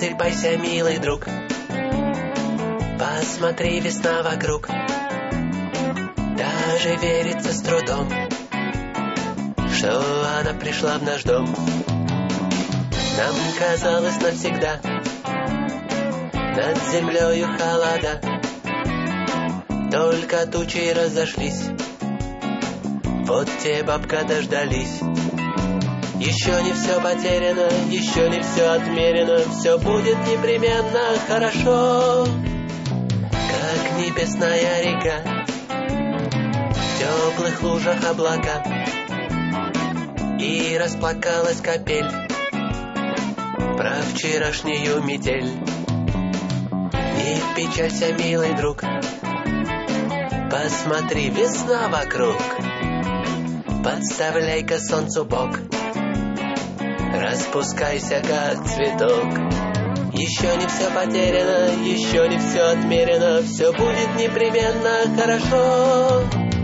просыпайся, милый друг. Посмотри, весна вокруг. Даже верится с трудом, что она пришла в наш дом. Нам казалось навсегда над землею холода, только тучи разошлись, вот те, бабка, дождались. Еще не все потеряно, еще не все отмерено, все будет непременно хорошо, как небесная река, в теплых лужах облака. И расплакалась капель про вчерашнюю метель. Не печалься, милый друг, посмотри, весна вокруг. Подставляй-ка солнцу бок, распускайся, как цветок. Еще не все потеряно, еще не все отмерено, все будет непременно хорошо,